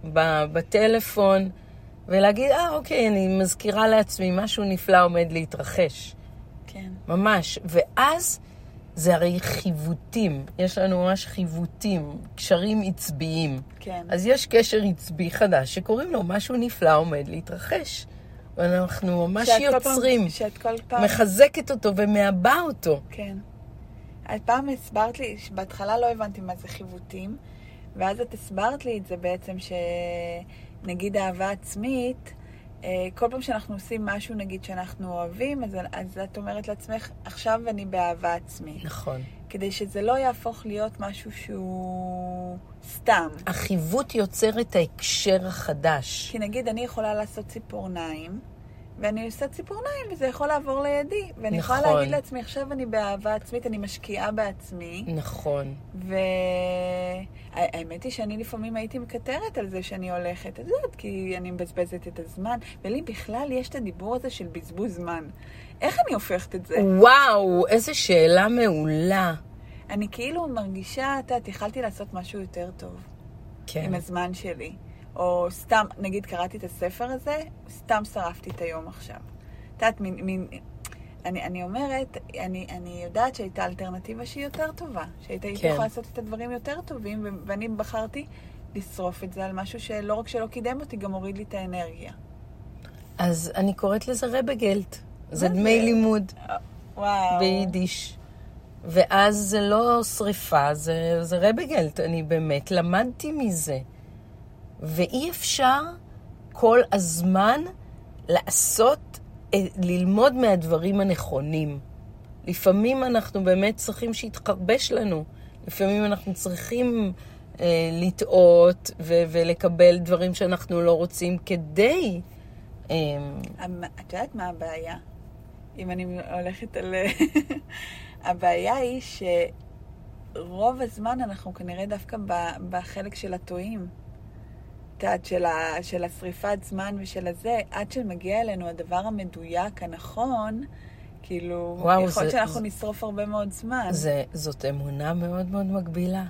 בטלפון, ולהגיד, אה, אוקיי, אני מזכירה לעצמי, משהו נפלא עומד להתרחש. כן. ממש. ואז זה הרי חיווטים. יש לנו ממש חיווטים, קשרים עצביים. כן. אז יש קשר עצבי חדש שקוראים לו משהו נפלא עומד להתרחש. ואנחנו ממש יוצרים. שאת כל פעם... מחזקת אותו ומאבא אותו. כן. את פעם הסברת לי, בהתחלה לא הבנתי מה זה חיווטים, ואז את הסברת לי את זה בעצם שנגיד אהבה עצמית, כל פעם שאנחנו עושים משהו, נגיד שאנחנו אוהבים, אז, אז את אומרת לעצמך, עכשיו אני באהבה עצמית. נכון. כדי שזה לא יהפוך להיות משהו שהוא סתם. החיווט יוצר את ההקשר החדש. כי נגיד, אני יכולה לעשות ציפורניים, ואני עושה ציפורניים, וזה יכול לעבור לידי. ואני נכון. יכולה להגיד לעצמי, עכשיו אני באהבה עצמית, אני משקיעה בעצמי. נכון. והאמת היא שאני לפעמים הייתי מקטרת על זה שאני הולכת. אז זאת, כי אני מבזבזת את הזמן. ולי בכלל יש את הדיבור הזה של בזבוז זמן. איך אני הופכת את זה? וואו, איזו שאלה מעולה. אני כאילו מרגישה, אתה יכלתי לעשות משהו יותר טוב. כן. עם הזמן שלי. או סתם, נגיד, קראתי את הספר הזה, סתם שרפתי את היום עכשיו. את יודעת, מין, מין, אני, אני אומרת, אני, אני יודעת שהייתה אלטרנטיבה שהיא יותר טובה, שהייתה כן. יכולה לעשות את הדברים יותר טובים, ו- ואני בחרתי לשרוף את זה על משהו שלא רק שלא קידם אותי, גם הוריד לי את האנרגיה. אז אני קוראת לזה רבגלט. זה דמי זה? לימוד. וואו. ביידיש. ואז זה לא שריפה, זה, זה רבגלט. אני באמת למדתי מזה. ואי אפשר כל הזמן לעשות, ללמוד מהדברים הנכונים. לפעמים אנחנו באמת צריכים שיתחרבש לנו. לפעמים אנחנו צריכים אה, לטעות ו- ולקבל דברים שאנחנו לא רוצים כדי... אה, את יודעת מה הבעיה? אם אני הולכת על... הבעיה היא שרוב הזמן אנחנו כנראה דווקא בחלק של הטועים. עד של, ה, של השריפת זמן ושל הזה, עד שמגיע אלינו הדבר המדויק, הנכון, כאילו, וואו, יכול להיות שאנחנו זה, נשרוף הרבה מאוד זמן. זה, זאת אמונה מאוד מאוד מגבילה.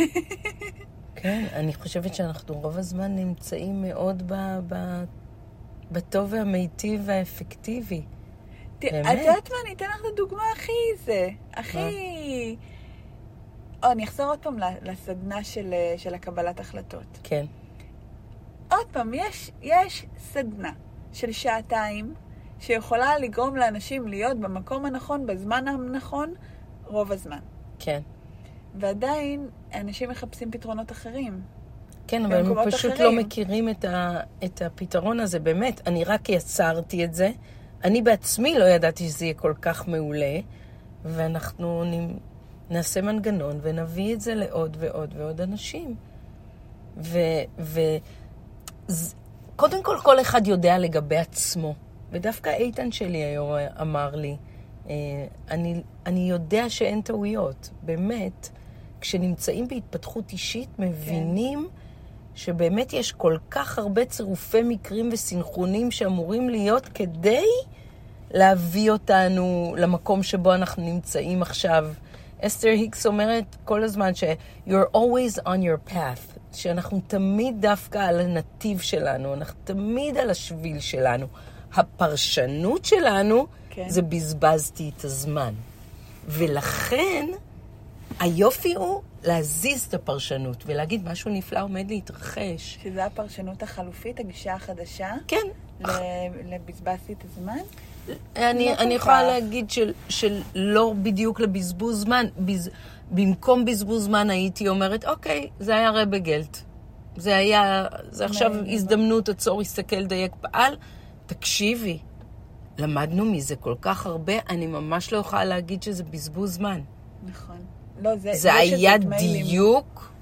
כן, אני חושבת שאנחנו רוב הזמן נמצאים מאוד ב, ב, בטוב והמיטיב והאפקטיבי. ת, את יודעת מה? אני אתן לך את הדוגמה הכי זה, הכי... או, אני אחזור עוד פעם לסדנה של, של הקבלת החלטות. כן. עוד פעם, יש, יש סדנה של שעתיים שיכולה לגרום לאנשים להיות במקום הנכון, בזמן הנכון, רוב הזמן. כן. ועדיין, אנשים מחפשים פתרונות אחרים. כן, אבל הם פשוט אחרים. לא מכירים את, ה, את הפתרון הזה. באמת, אני רק יצרתי את זה. אני בעצמי לא ידעתי שזה יהיה כל כך מעולה, ואנחנו נעשה מנגנון ונביא את זה לעוד ועוד ועוד אנשים. ו... ו קודם כל, כל אחד יודע לגבי עצמו. ודווקא איתן שלי היום אמר לי, אני, אני יודע שאין טעויות. באמת, כשנמצאים בהתפתחות אישית, מבינים שבאמת יש כל כך הרבה צירופי מקרים וסינכרונים שאמורים להיות כדי להביא אותנו למקום שבו אנחנו נמצאים עכשיו. אסתר היקס אומרת כל הזמן ש- you're always on your path. שאנחנו תמיד דווקא על הנתיב שלנו, אנחנו תמיד על השביל שלנו. הפרשנות שלנו כן. זה בזבזתי את הזמן. ולכן היופי הוא להזיז את הפרשנות ולהגיד משהו נפלא עומד להתרחש. שזה הפרשנות החלופית, הגישה החדשה? כן. לבזבזתי את הזמן? אני, לא אני יכולה להגיד של, של לא בדיוק לבזבוז זמן. בז... במקום בזבוז זמן הייתי אומרת, אוקיי, זה היה רבגלט. זה היה, זה עכשיו הזדמנות, עצור, הסתכל, דייק, פעל. תקשיבי, למדנו מזה כל כך הרבה, אני ממש לא יכולה להגיד שזה בזבוז זמן. נכון. לא, זה, זה היה דיוק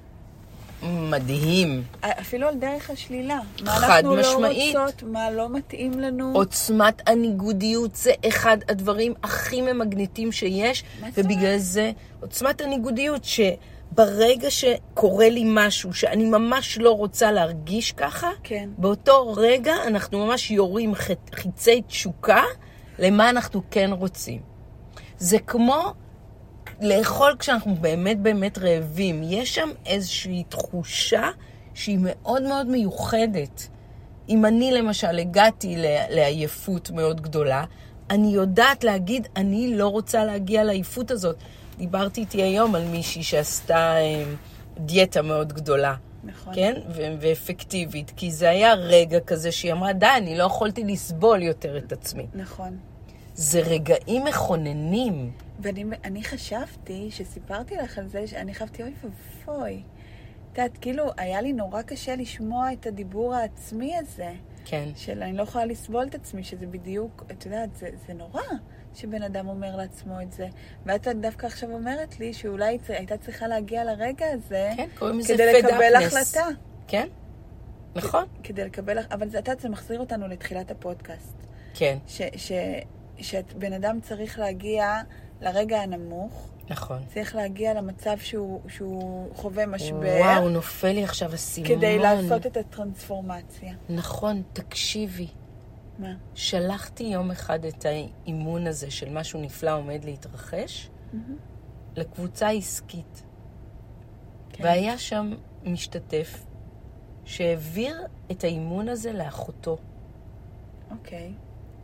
מדהים. אפילו על דרך השלילה. מה אנחנו לא רוצות, מה לא מתאים לנו. עוצמת הניגודיות זה אחד הדברים הכי ממגנטים שיש, ובגלל זה עוצמת הניגודיות שברגע שקורה לי משהו שאני ממש לא רוצה להרגיש ככה, כן. באותו רגע אנחנו ממש יורים חיצי תשוקה למה אנחנו כן רוצים. זה כמו לאכול כשאנחנו באמת באמת רעבים. יש שם איזושהי תחושה שהיא מאוד מאוד מיוחדת. אם אני למשל הגעתי לעייפות מאוד גדולה, אני יודעת להגיד, אני לא רוצה להגיע לעייפות הזאת. דיברתי איתי היום על מישהי שעשתה דיאטה מאוד גדולה. נכון. כן? ו- ואפקטיבית. כי זה היה רגע כזה שהיא אמרה, די, אני לא יכולתי לסבול יותר את עצמי. נכון. זה רגעים מכוננים. ואני אני חשבתי, שסיפרתי לך על זה, שאני חשבתי, אוי ואבוי. את יודעת, כאילו, היה לי נורא קשה לשמוע את הדיבור העצמי הזה. כן. של אני לא יכולה לסבול את עצמי, שזה בדיוק, את יודעת, זה, זה נורא. שבן אדם אומר לעצמו את זה. ואת דווקא עכשיו אומרת לי שאולי הייתה צריכה להגיע לרגע הזה, כן, קוראים לזה כדי לקבל החלטה. כן, נכון. כדי לקבל, אבל זה, זה מחזיר אותנו לתחילת הפודקאסט. כן. ש, ש, שבן אדם צריך להגיע לרגע הנמוך. נכון. צריך להגיע למצב שהוא, שהוא חווה משבר. וואו, נופל לי עכשיו הסימון. כדי לעשות את הטרנספורמציה. נכון, תקשיבי. מה? שלחתי יום אחד את האימון הזה של משהו נפלא עומד להתרחש, mm-hmm. לקבוצה עסקית. כן. והיה שם משתתף שהעביר את האימון הזה לאחותו. אוקיי.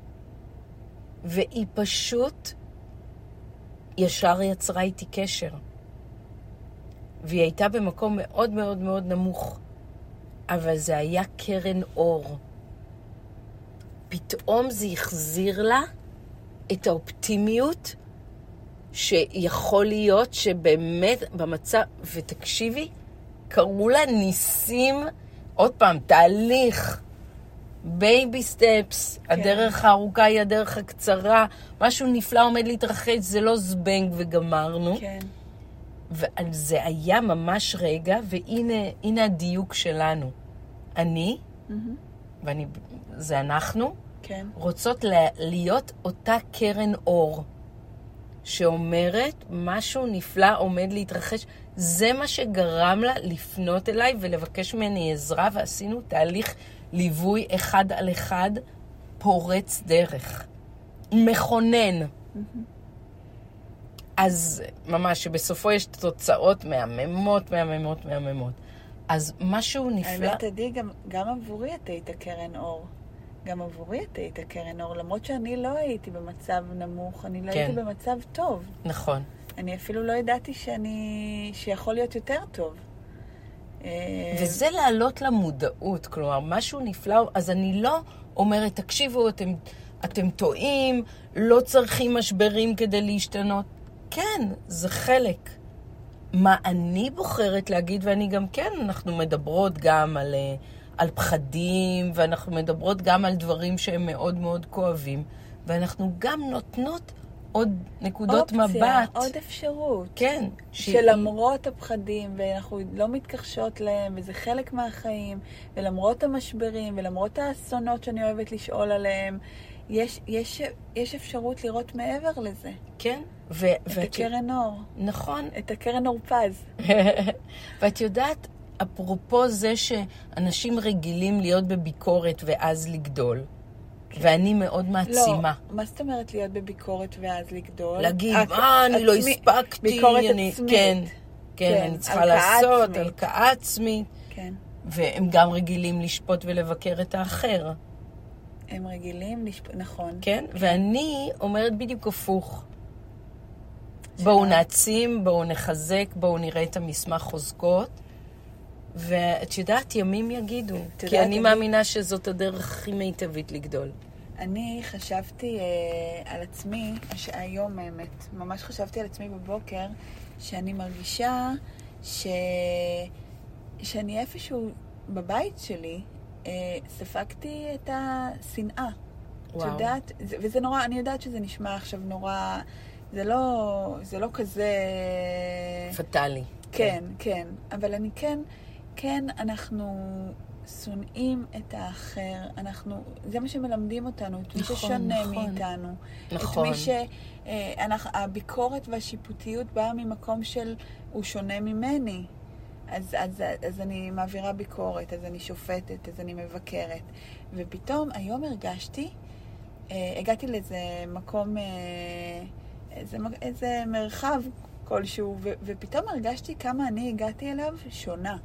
והיא פשוט ישר יצרה איתי קשר. והיא הייתה במקום מאוד מאוד מאוד נמוך. אבל זה היה קרן אור. פתאום זה החזיר לה את האופטימיות שיכול להיות שבאמת במצב, ותקשיבי, קראו לה ניסים, עוד פעם, תהליך, בייבי סטפס, כן. הדרך הארוכה היא הדרך הקצרה, משהו נפלא עומד להתרחש, זה לא זבנג וגמרנו. כן. ועל זה היה ממש רגע, והנה הנה הדיוק שלנו. אני, mm-hmm. ואני, זה אנחנו, כן. רוצות להיות אותה קרן אור, שאומרת משהו נפלא עומד להתרחש. זה מה שגרם לה לפנות אליי ולבקש ממני עזרה, ועשינו תהליך ליווי אחד על אחד פורץ דרך. מכונן. Mm-hmm. אז ממש שבסופו יש תוצאות מהממות, מהממות, מהממות. אז משהו נפלא. האמת, עדי, גם, גם עבורי את היית קרן אור. גם עבורי את היית קרן אור. למרות שאני לא הייתי במצב נמוך, אני לא כן. הייתי במצב טוב. נכון. אני אפילו לא ידעתי שאני, שיכול להיות יותר טוב. וזה לעלות למודעות, כלומר, משהו נפלא, אז אני לא אומרת, תקשיבו, אתם, אתם טועים, לא צריכים משברים כדי להשתנות. כן, זה חלק. מה אני בוחרת להגיד, ואני גם כן, אנחנו מדברות גם על, על פחדים, ואנחנו מדברות גם על דברים שהם מאוד מאוד כואבים, ואנחנו גם נותנות עוד נקודות אופציה, מבט. עוד אפשרות. כן. שלמרות הפחדים, ואנחנו לא מתכחשות להם, וזה חלק מהחיים, ולמרות המשברים, ולמרות האסונות שאני אוהבת לשאול עליהם, יש, יש, יש אפשרות לראות מעבר לזה. כן. ו- את ואת... הקרן אור. נכון. את הקרן אור פז. ואת יודעת, אפרופו זה שאנשים רגילים להיות בביקורת ואז לגדול, ואני מאוד מעצימה. לא, מה זאת אומרת להיות בביקורת ואז לגדול? להגיד, אה, אני לא הספקתי. ביקורת אני, עצמית. כן, כן, אני צריכה לעשות, הלקאה עצמית. כן. והם גם רגילים לשפוט ולבקר את האחר. הם רגילים לשפוט, נכון. כן, ואני אומרת בדיוק הפוך. בואו נעצים, בואו נחזק, בואו נראה את המסמך חוזקות. ואת יודעת, ימים יגידו. כי אני מאמינה שזאת הדרך הכי מיטבית לגדול. אני חשבתי אה, על עצמי, היום האמת, ממש חשבתי על עצמי בבוקר, שאני מרגישה ש... שאני איפשהו בבית שלי, אה, ספגתי את השנאה. וואו. יודעת, וזה נורא, אני יודעת שזה נשמע עכשיו נורא, זה לא, זה לא כזה... פטלי. כן, כן. אבל אני כן, כן, אנחנו שונאים את האחר. אנחנו, זה מה שמלמדים אותנו, את מי נכון, ששונה נכון. מאיתנו. נכון. את מי ש... אנחנו, הביקורת והשיפוטיות באה ממקום של הוא שונה ממני. אז, אז, אז אני מעבירה ביקורת, אז אני שופטת, אז אני מבקרת. ופתאום היום הרגשתי, הגעתי לאיזה מקום, איזה, איזה מרחב כלשהו, ו, ופתאום הרגשתי כמה אני הגעתי אליו שונה.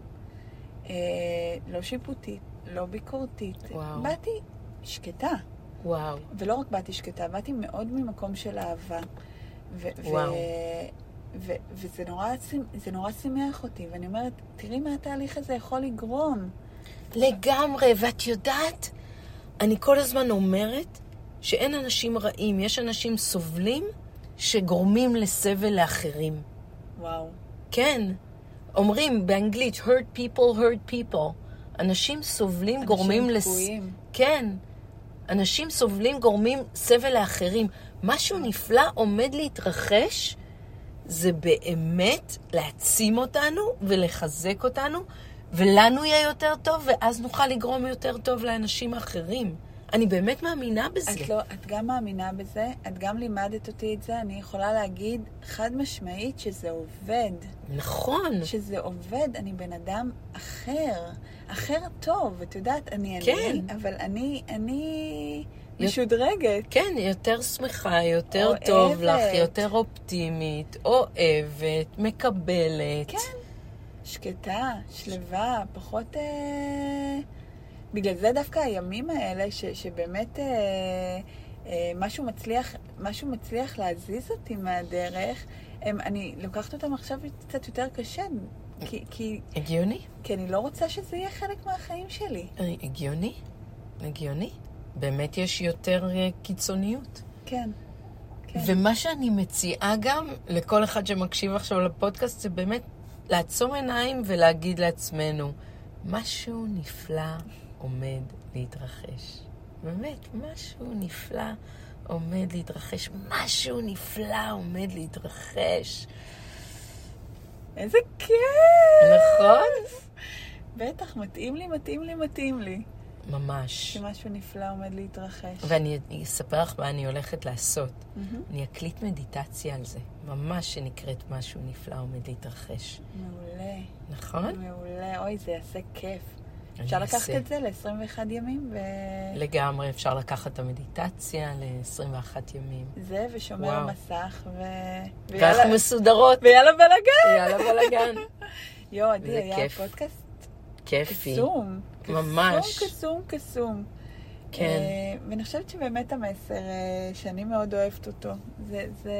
לא שיפוטית, לא ביקורתית. וואו. באתי שקטה. וואו. ולא רק באתי שקטה, באתי מאוד ממקום של אהבה. ו- וואו. ו- ו- וזה נורא, זה נורא שימח אותי. ואני אומרת, תראי מה התהליך הזה יכול לגרום. לגמרי, ואת יודעת, אני כל הזמן אומרת שאין אנשים רעים, יש אנשים סובלים שגורמים לסבל לאחרים. וואו. כן. אומרים באנגלית, hurt people, hurt people. אנשים סובלים אנשים גורמים... תקועים. לס... כן. אנשים סובלים גורמים סבל לאחרים. משהו נפלא עומד להתרחש, זה באמת להעצים אותנו ולחזק אותנו, ולנו יהיה יותר טוב, ואז נוכל לגרום יותר טוב לאנשים האחרים. אני באמת מאמינה בזה. את, לא, את גם מאמינה בזה, את גם לימדת אותי את זה, אני יכולה להגיד חד משמעית שזה עובד. נכון. שזה עובד, אני בן אדם אחר, אחר טוב, את יודעת, אני כן. אני, אבל אני, אני משודרגת. כן, יותר שמחה, יותר אוהבת. טוב לך, יותר אופטימית, אוהבת, מקבלת. כן, שקטה, שלווה, פחות... אה... בגלל זה דווקא הימים האלה, ש, שבאמת אה, אה, משהו מצליח, משהו מצליח להזיז אותי מהדרך, הם, אני לוקחת אותם עכשיו קצת יותר קשה, כי, כי, הגיוני? כי אני לא רוצה שזה יהיה חלק מהחיים שלי. הגיוני? הגיוני? באמת יש יותר קיצוניות. כן. כן. ומה שאני מציעה גם לכל אחד שמקשיב עכשיו לפודקאסט, זה באמת לעצום עיניים ולהגיד לעצמנו, משהו נפלא עומד להתרחש. באמת, משהו נפלא עומד להתרחש. משהו נפלא עומד להתרחש. איזה כיף! נכון? בטח, מתאים לי, מתאים לי, מתאים לי. ממש. שמשהו נפלא עומד להתרחש. ואני אספר לך מה אני הולכת לעשות. Mm-hmm. אני אקליט מדיטציה על זה. ממש שנקראת משהו נפלא עומד להתרחש. מעולה. נכון? מעולה. אוי, זה יעשה כיף. אני אפשר לקחת אעשה. את זה ל-עשרים ואחד ימים ו... לגמרי, אפשר לקחת את המדיטציה ל-עשרים ואחת ימים. זה ושומר וואו. מסך ו... ואנחנו מסודרות. ויאללה בלגן! יאללה בלגן. יו, עדי, וזה היה כיף. פודקאסט כיפי. קסום. ממש. קסום, קסום, קסום. כן. אה, ואני חושבת שבאמת המסר, אה, שאני מאוד אוהבת אותו, זה... זה...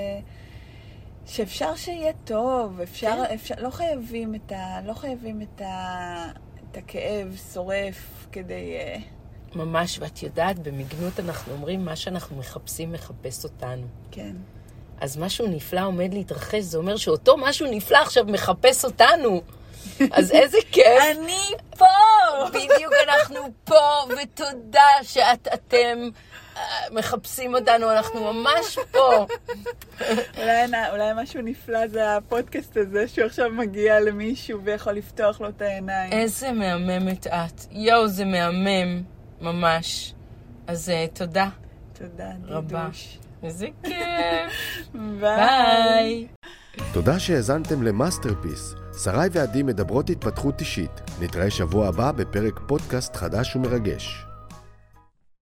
שאפשר שיהיה טוב, אפשר, כן. אפשר, לא חייבים את ה... לא חייבים את ה... את הכאב שורף כדי... אה, ממש, ואת יודעת, במגנות אנחנו אומרים, מה שאנחנו מחפשים מחפש אותנו. כן. אז משהו נפלא עומד להתרחש, זה אומר שאותו משהו נפלא עכשיו מחפש אותנו. אז איזה כיף. אני פה! בדיוק אנחנו פה, ותודה שאתם מחפשים אותנו, אנחנו ממש פה. אולי, אולי משהו נפלא זה הפודקאסט הזה, שהוא עכשיו מגיע למישהו ויכול לפתוח לו את העיניים. איזה מהממת את. יואו, זה מהמם, ממש. אז uh, תודה. תודה, רבה. דידוש. איזה כיף. ביי. תודה שהאזנתם למאסטרפיס. שרי ועדי מדברות התפתחות אישית. נתראה שבוע הבא בפרק פודקאסט חדש ומרגש.